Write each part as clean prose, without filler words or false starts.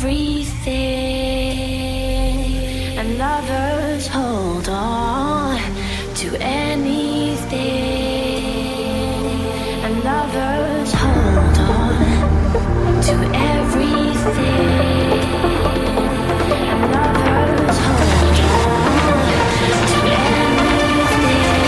everything, and lovers hold on to anything, and lovers hold on to everything, and lovers hold on to anything.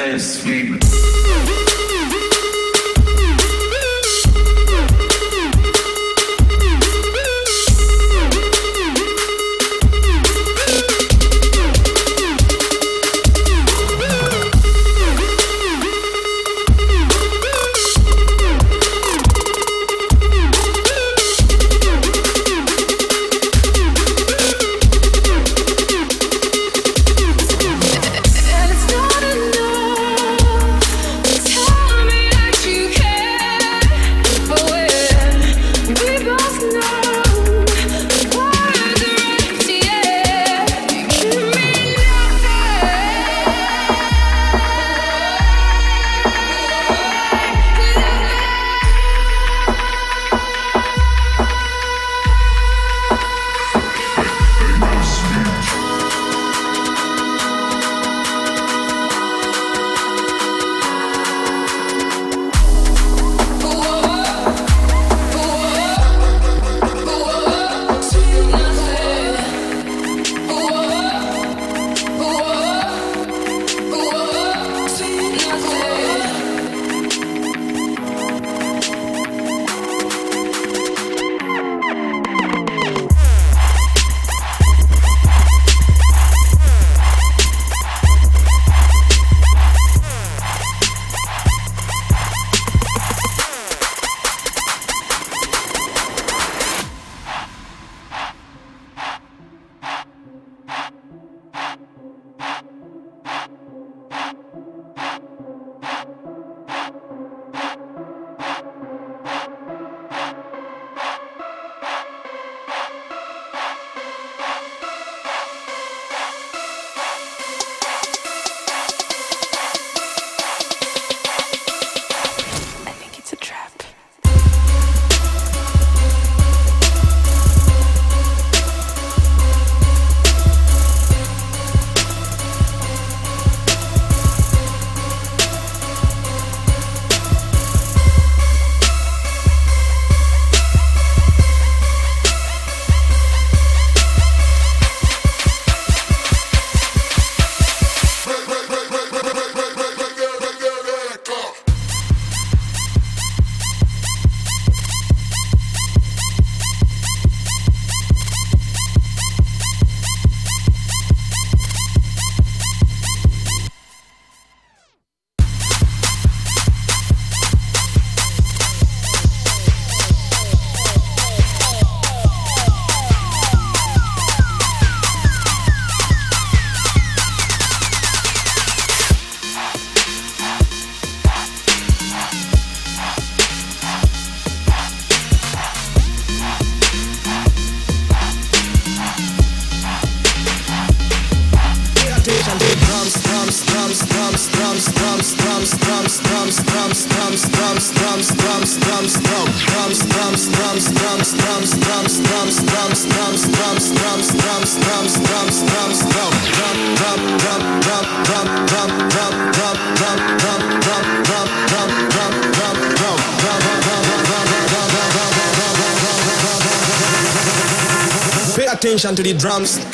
Pay attention to the drums. To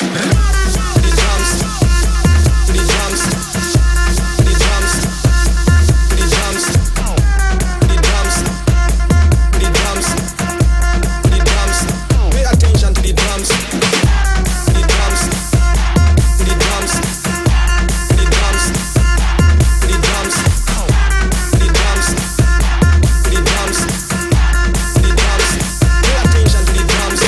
the drums. To the drums. To the drums. To the drums. To the drums. To the drums. To the drums. Pay attention to the drums. To the drums. To the drums. To the drums. To the drums. To the drums. To the drums. To the drums. Pay attention to the drums.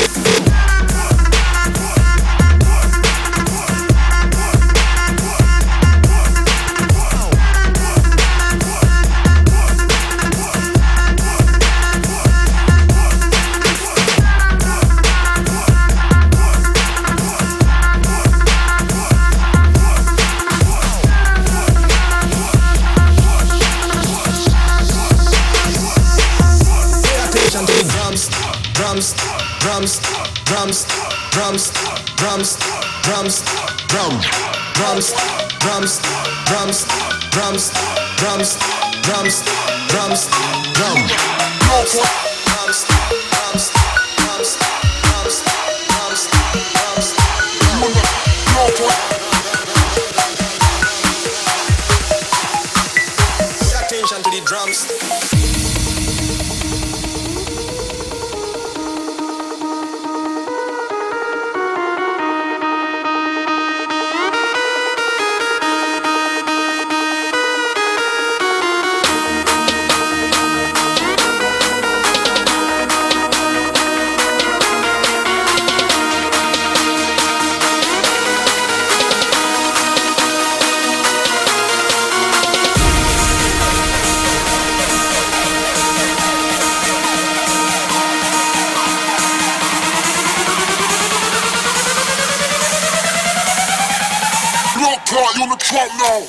Drums, drums, drums, drums, drums, drums, drum, drums, drums, drums, drums, drums, drums, drums, drum, drums, drums, drums, drums, drums, drums, drums, drums. attention to the drums. You on the trap now.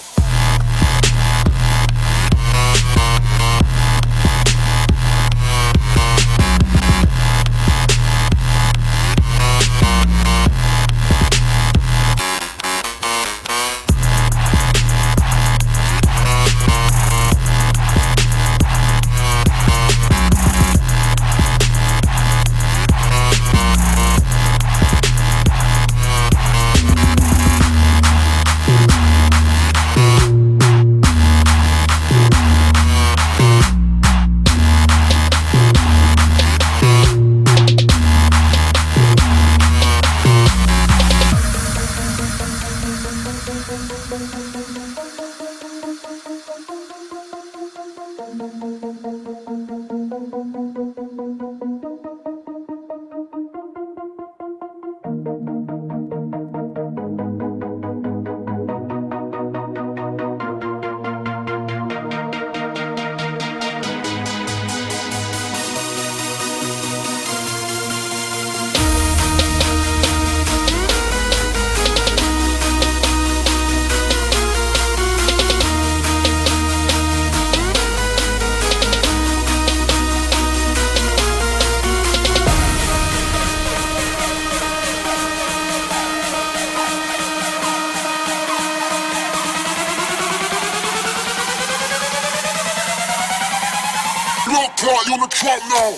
You on the trap now.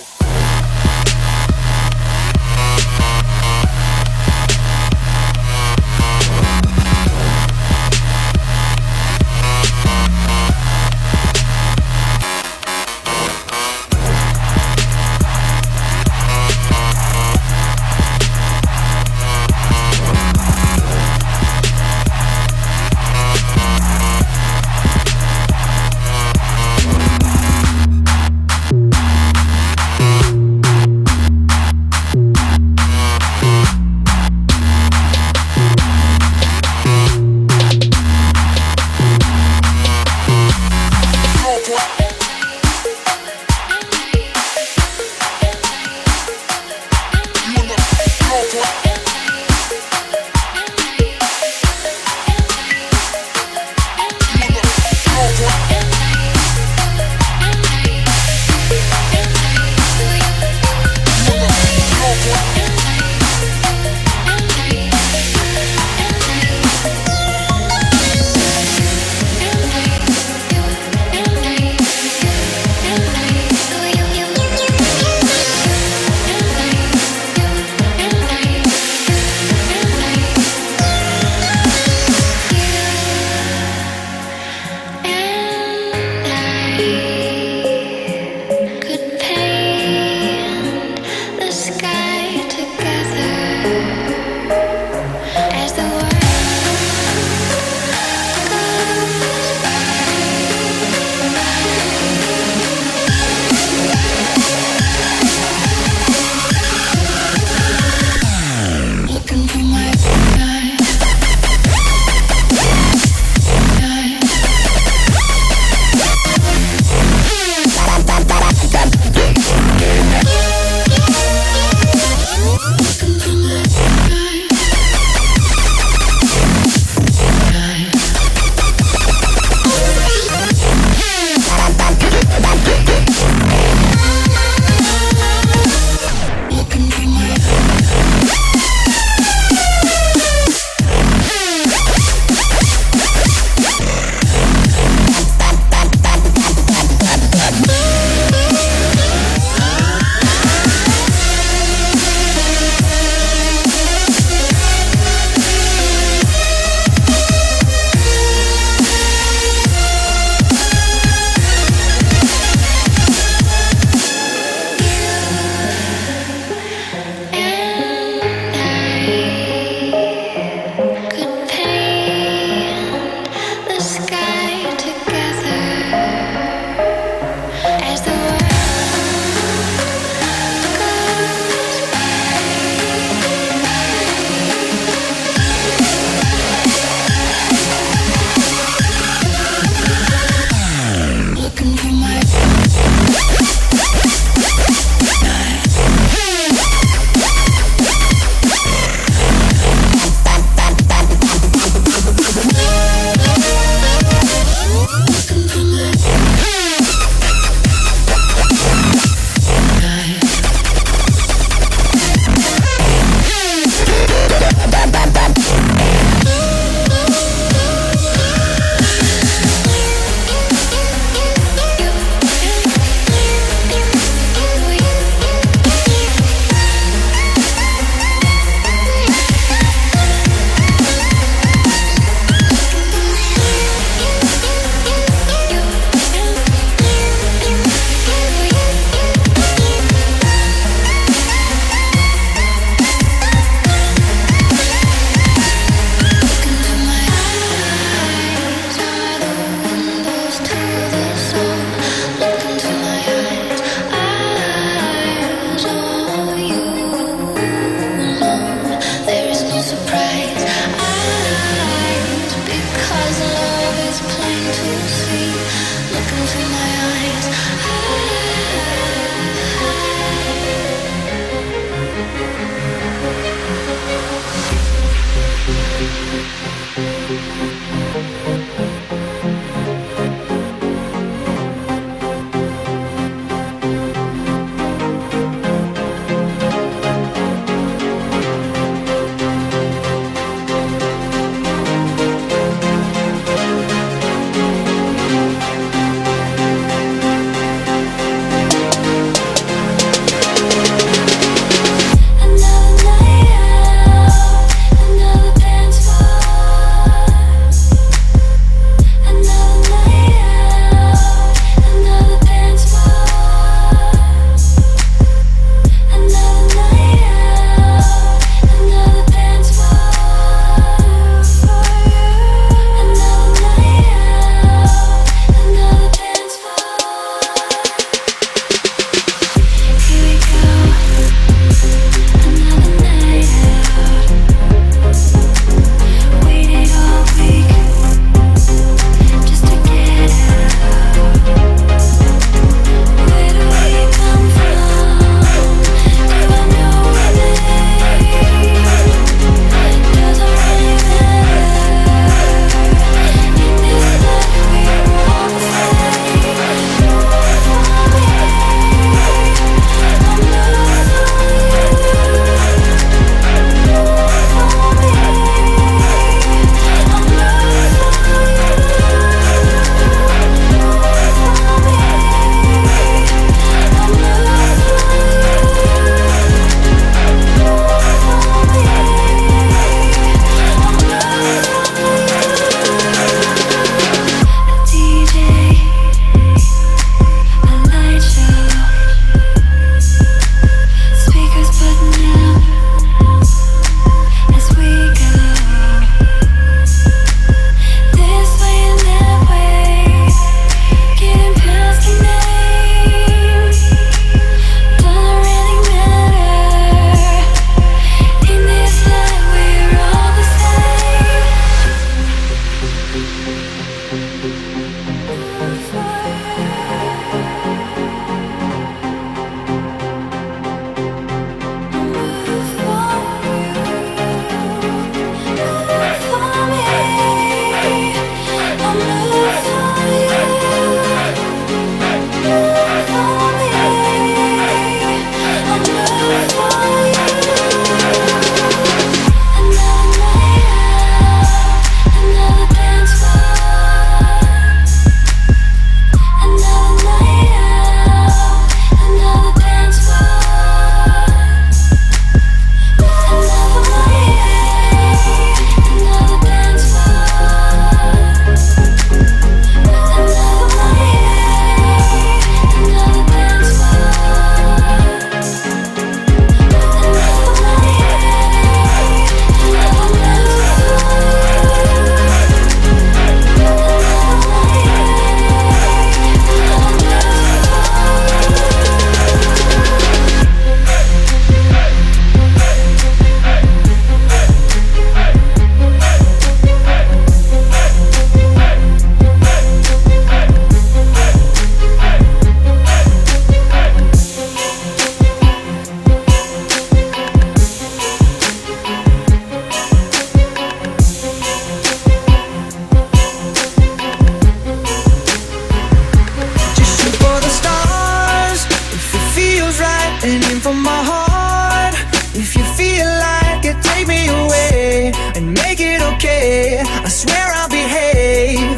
way. I swear I'll behave.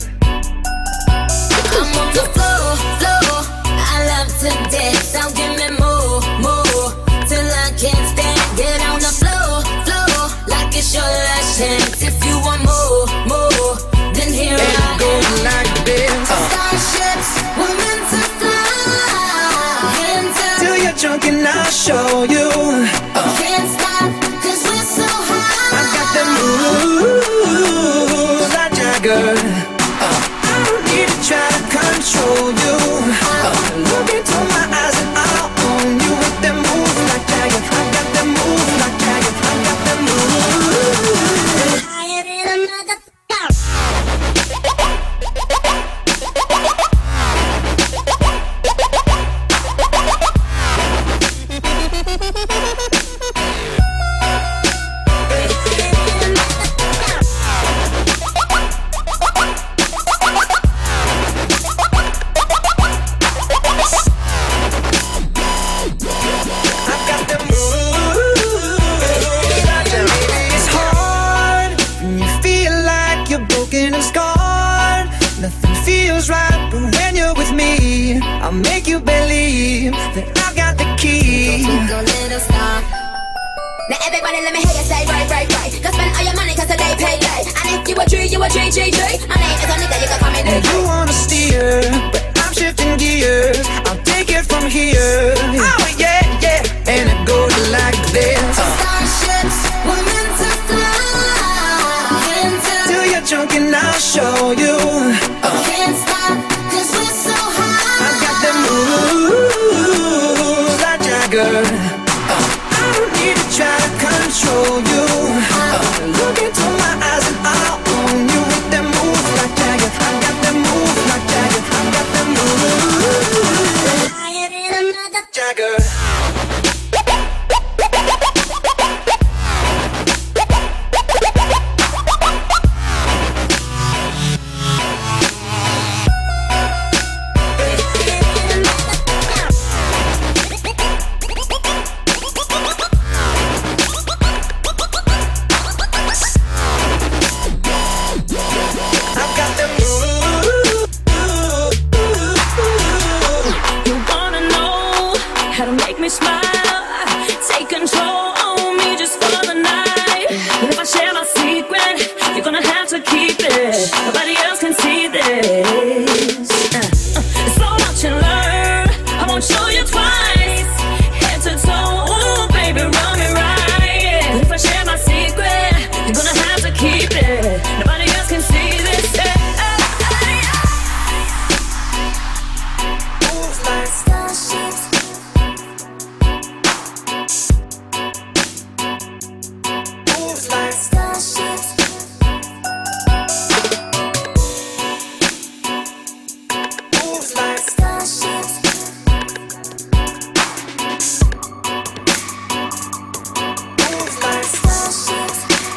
I'm on the floor, floor. I love to dance. Don't give me more, more, till I can't stand. Get on the floor, floor, like it's your last chance. If you want more, more, then here And I it goes am. like this. Starships were meant to fly. Till you're drunk and I'll show you. Can't stop, 'cause we're so high. I got them moves like Jagger. I don't need to try to control you. Look into my eyes and I'll own you with them moves like Jagger. I got them moves like Jagger. I got them moves. Higher than a motherfucker. It's hard when you feel like you're broken and scarred. Nothing feels right, but when you're with me, I'll make you believe that I've got the key. Go little star. Now everybody let me hear you say right, right, right. Cause spend all your money cause today payday. And if you a tree, you a tree, tree, tree. My name is a nigga, you can call me And nigga. you wanna steer, but I'm shifting gears. I'll take it from here. Oh yeah, yeah. And it goes like this. Starships were meant to fly. Till you're drunk and I'll show you. Can't stop, 'cause we're so high. I got them moves like Jagger. I don't need to try to control you. Look into my eyes and I'll own you with them moves like Jagger. I got them moves like Jagger. I got them moves. Higher than a mother. Jagger. I've got them moves. You wanna know how to make me smile? Take control on me just for the night. But if I share my secret, you're gonna have to keep it. Nobody else can see this. There's so much to learn. I won't show you twice. Head to toe, ooh, baby, run me right. But if I share my secret, you're gonna have to keep it. Nobody else can see this. Moves like Starships. moves like Starships. moves like Starships. moves like Starships.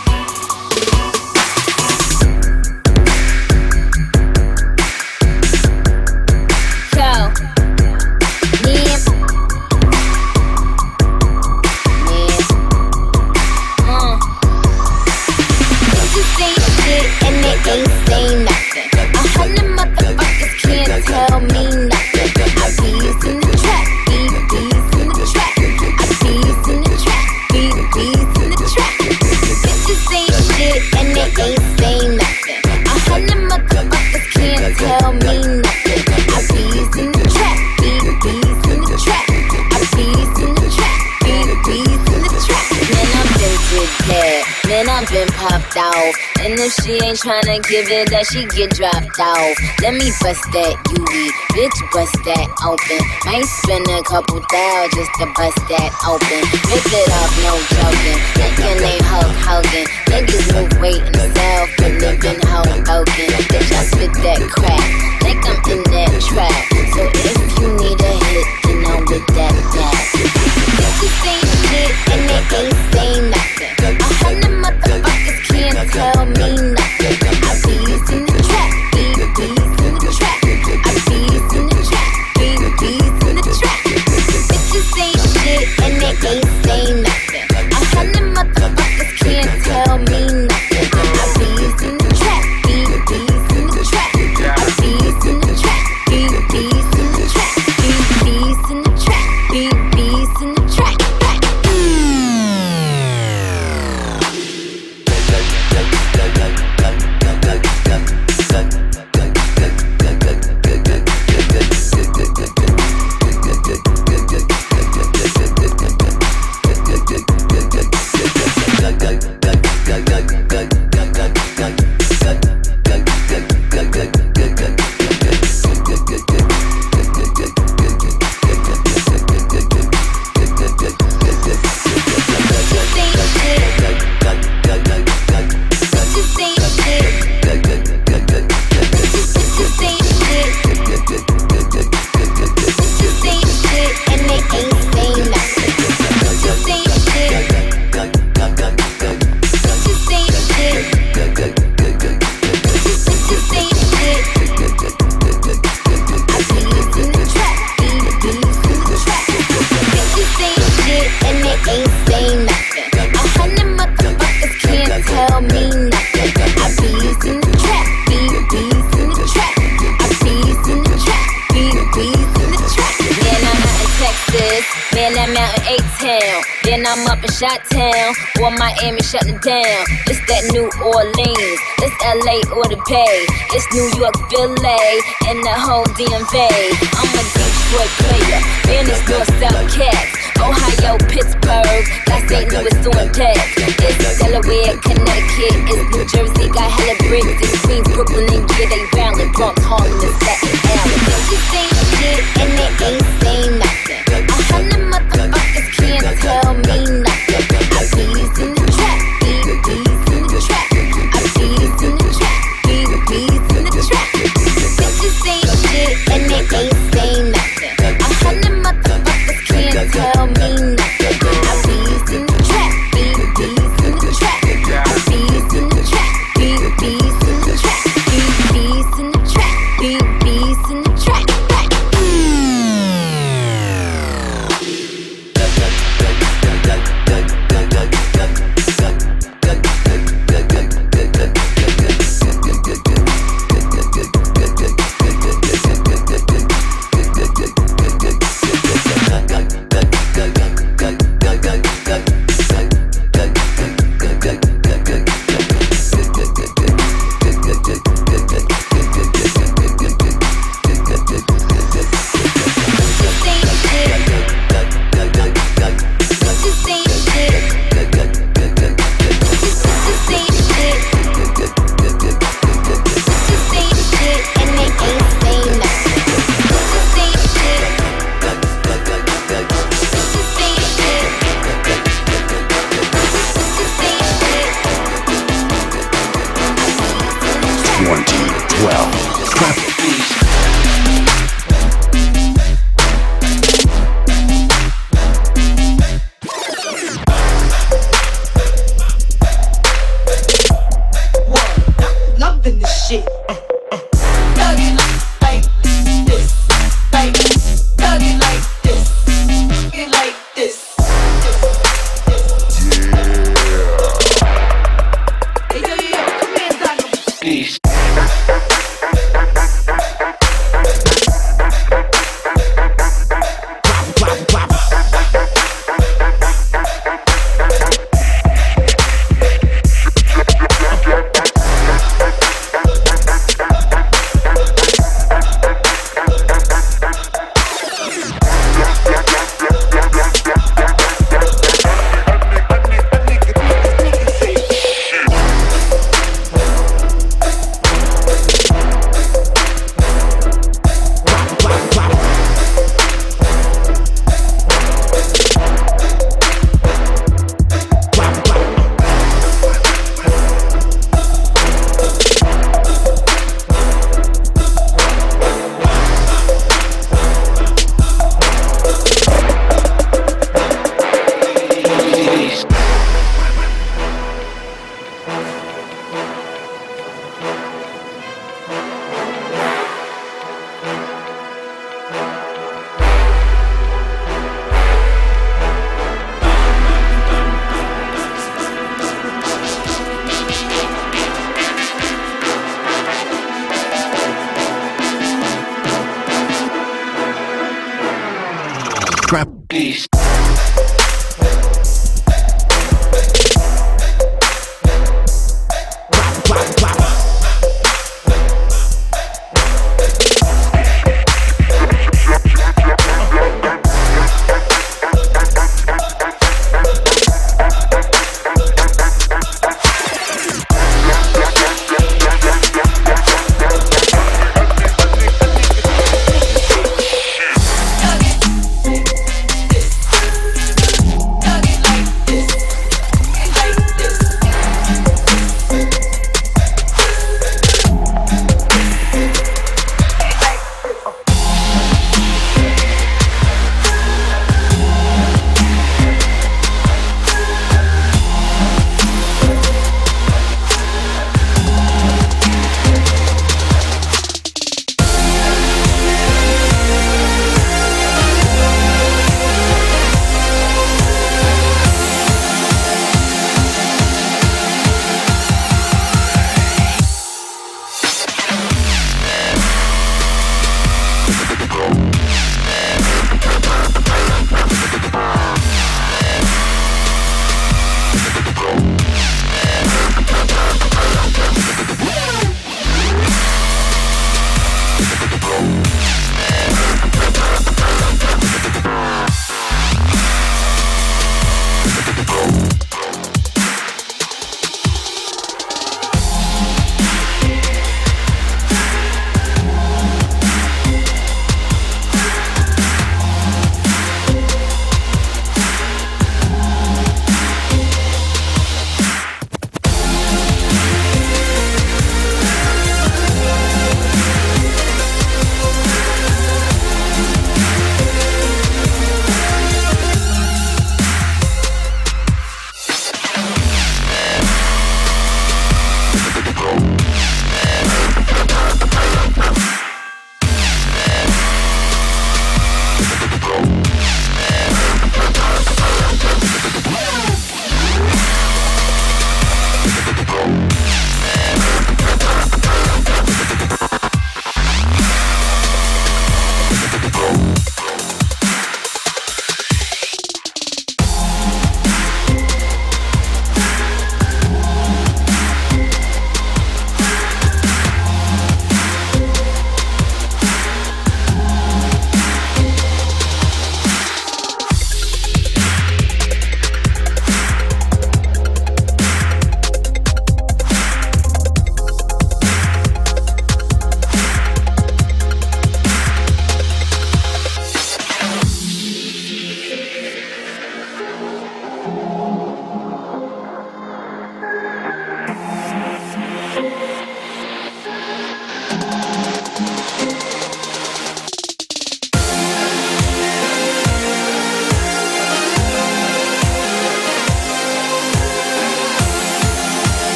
Yo, yeah, Bitches ain't shit and they ain't say nothing. 100 motherfuckers can't tell me nothing. I bees in the trap, bees in the trap. I bees in the trap, bees in the trap. Bitches ain't shit and they ain't say nothing. 100 motherfuckers can't tell me nothing. I bees in the trap, bees in the trap. I bees in the trap, bees in the trap. Man, I've been to dead. Man, I've been popped off. And if she ain't tryna give it up, she get dropped off. Let me bust that UE, bitch, bust that open. Might spend a couple thou just to bust that open. Rip it off, no joking. Thinking they Hulk Hogan. Niggas move weight in the south, but living Hoboken. Bitch, I spit that crack, like I'm in that trap. So if you need a hit, then I'm with that back. Bitches ain't shit and they ain't say nothing. 100 motherfuckers can't tell me nothing. I bees in the trap, bees in the trap. I bees in the trap, bees in the trap. Bitches ain't shit and they ain't say nothing. 100 motherfuckers can't tell me nothing. I A-Town. Then I'm up in Chi-Town, or Miami shutting it down. It's that New Orleans, it's LA or the Bay. It's New York, Philly, and the whole DMV. I'm a Detroit player, man, it's North-South Cats. Ohio, Pittsburgh, got St. Louis on deck. It's Delaware, Connecticut, it's New Jersey, got hella bricks. It's Queens, Brooklyn, and yeah, they roundin'. Bronx, Harlem, and Staten Island. Bitches ain't shit and they ain't saying nothing. 100 motherfuckers can't tell me nothing. I bees in the trap, bees in the trap. I bees in the trap, bees in the trap. Bitches ain't shit and they ain't saying nothing. 100 motherfuckers can't tell me nothing. I bees in the trap, bees in the trap. I bees in the trap, bees in the trap. Bees in the trap, bees in the trap.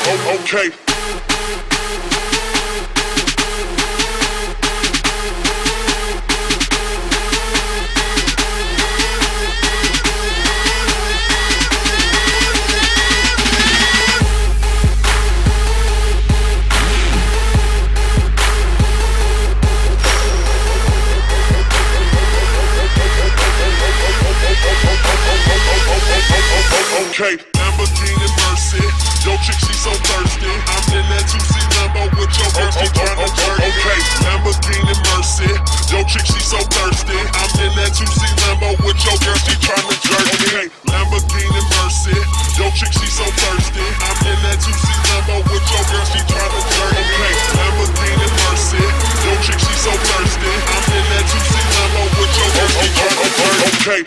Okay. Okay, Lamborghini Mercy. Yo, chick, she so thirsty. I'm in that 2C Lambo with your girl, she tryna jerk. Okay, Lamborghini Mercy. Yo, chick, she so thirsty. I'm in that 2C Lambo with your girl, she tryna jerk. Okay, Lamborghini Mercy. Yo, chick, she so thirsty. I'm in that 2C Lambo with your girl, she tryna jerk. Okay, Lamborghini Mercy. Yo, chick, she so thirsty. I'm in that 2C Lambo with your girl, she tryna jerk. Okay.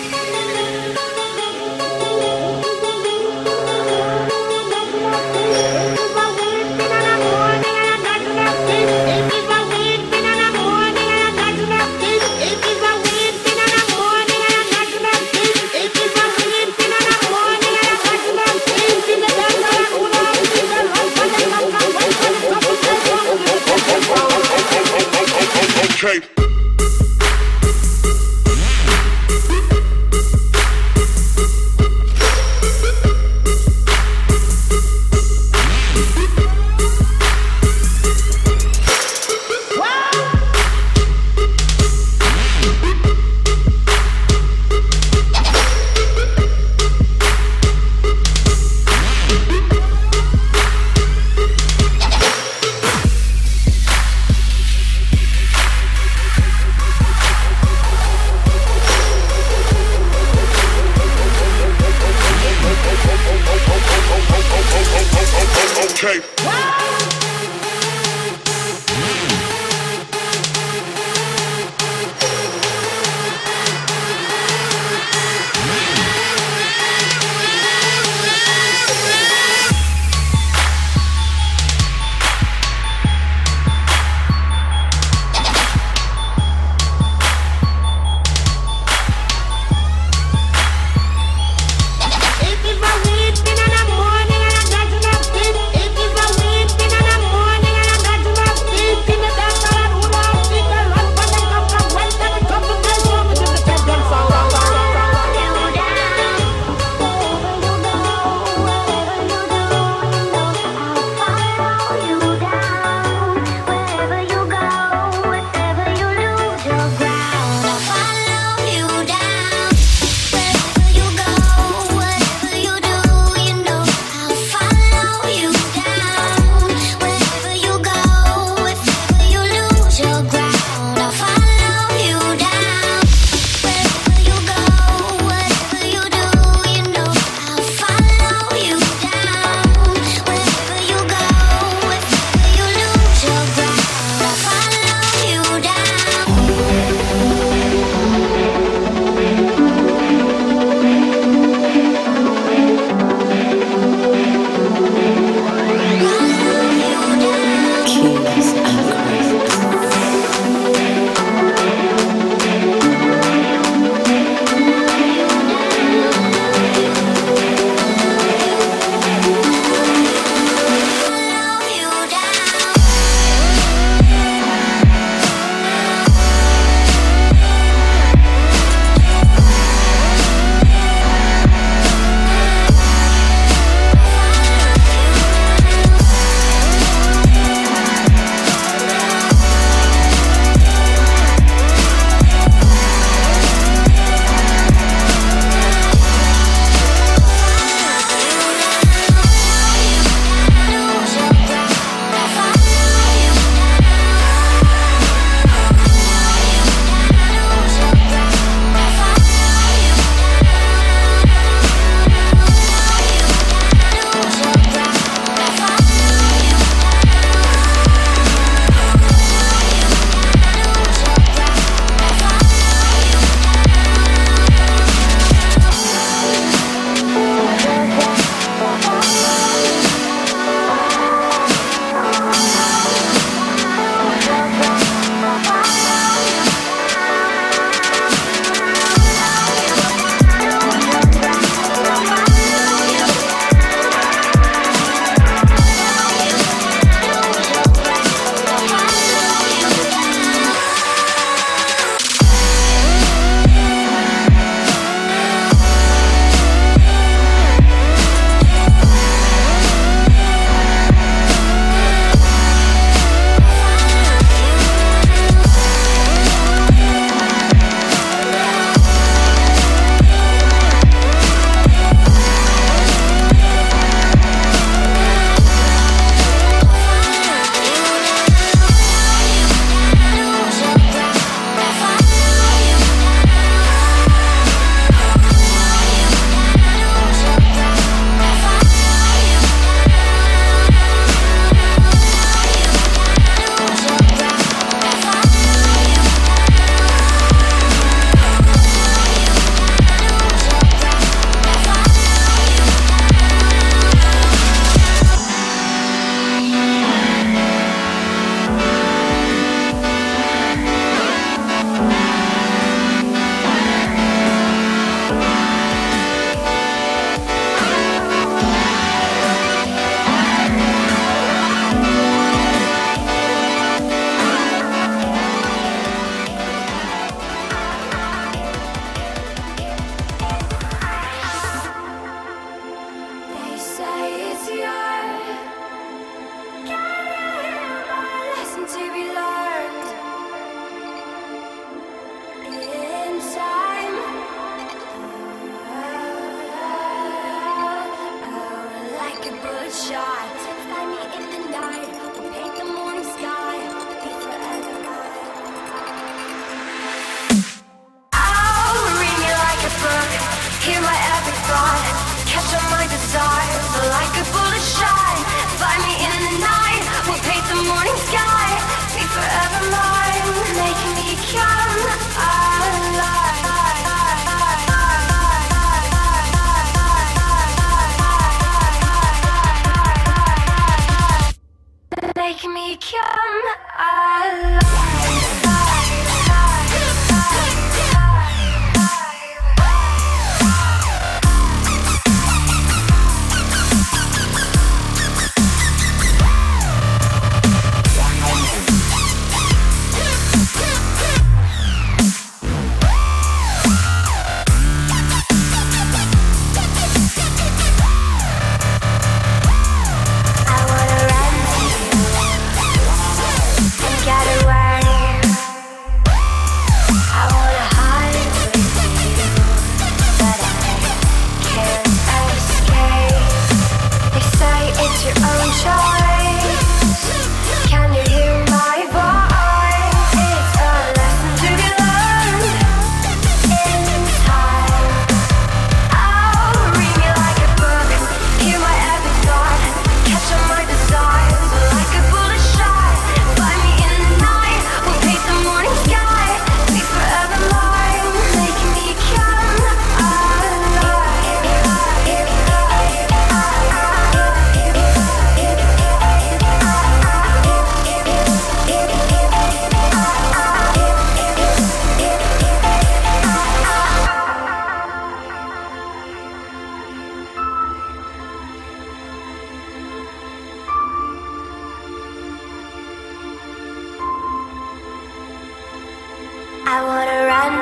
Okay. Okay. If I win, then I'm morning and I got to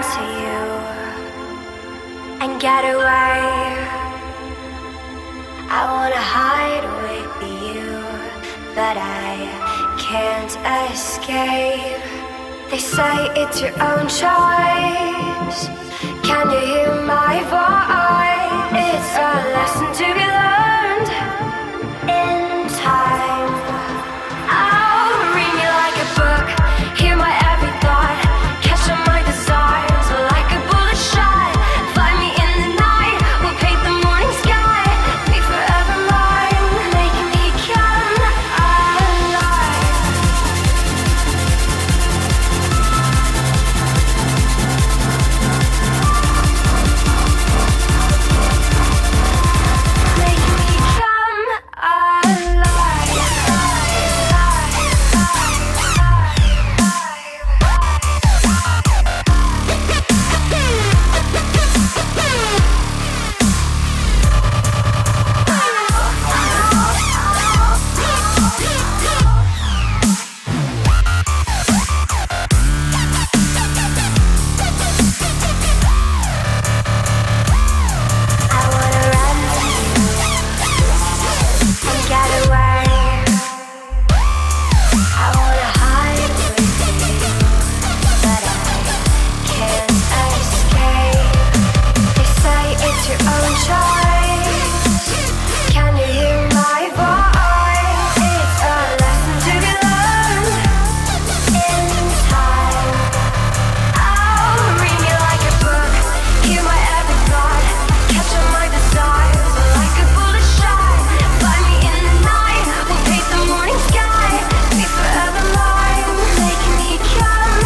to you and get away. I wanna hide with you, but I can't escape. They say it's your own choice. Can you hear my voice? It's a lesson to be learned in time. I'll read you like a book, hear my every thought, catch on my desires like a bullet shot. Find me in the night, we'll paint the morning sky. Be forever mine, make me come alive. Make me come I wanna run and get away. I wanna hide with you, but I can't escape. They say it's your own choice. Can you hear my voice? It's a lesson to be learned in time. I'll read you like a book, hear my every thought, catch on my desires like a bullet shot. Find me in the night, we'll paint the morning sky. Be forever mine, make me come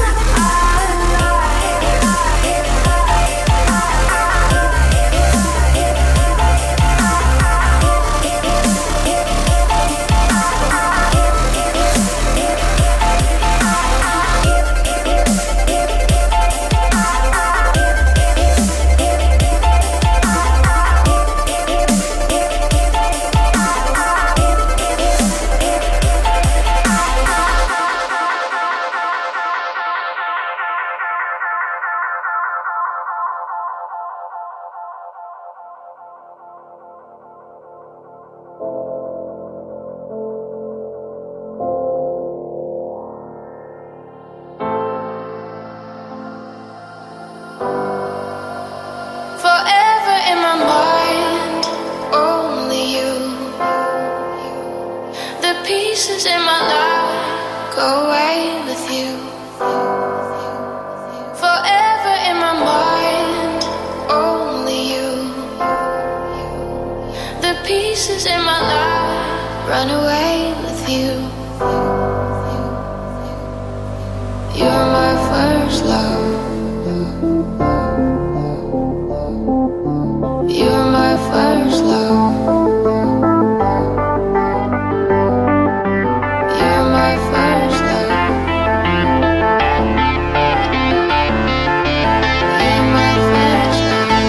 Forever in my mind, only you. The pieces in my life go away with you. Forever in my mind, only you. The pieces in my life run away with you. You're my first love. You're my first love. You're my first love. You're my first love.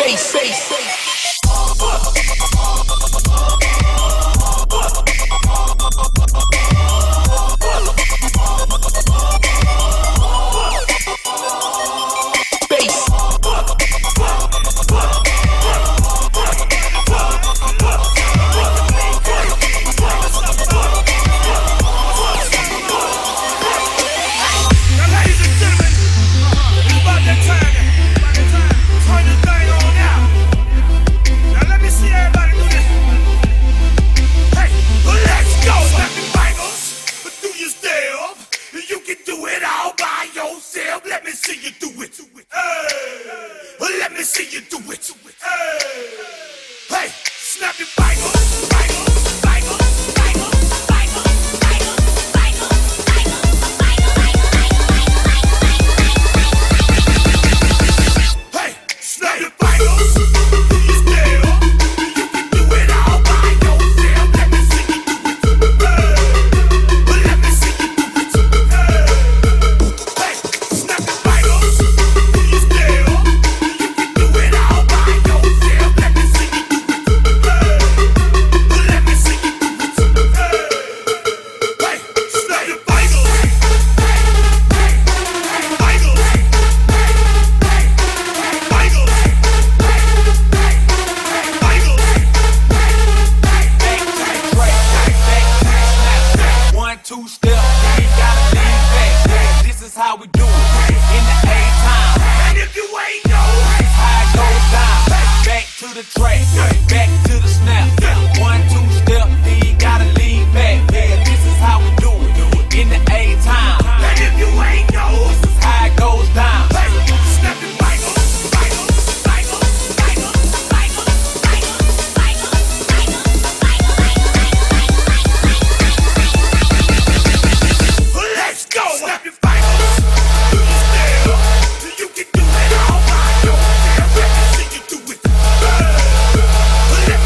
You can do it all by yourself. Let me see you do it.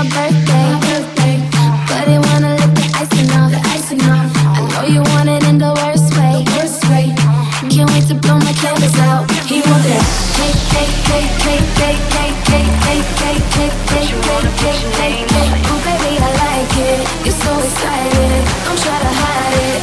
birthday. But he wanna lick the icing off. I know you want it in the worst way. Can't wait to blow my candles out. He want that cake. Oh baby, I like it. You're so excited. Don't try to hide it.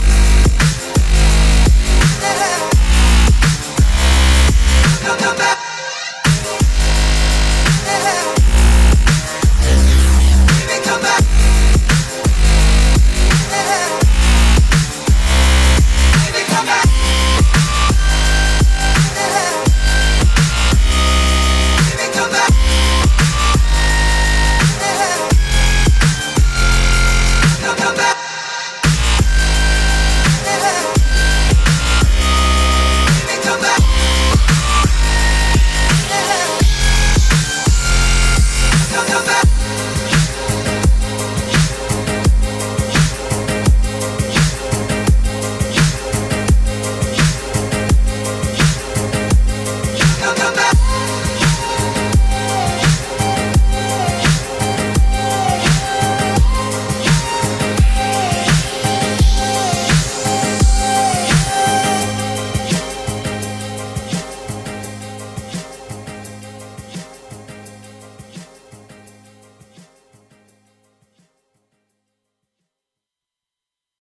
Come back.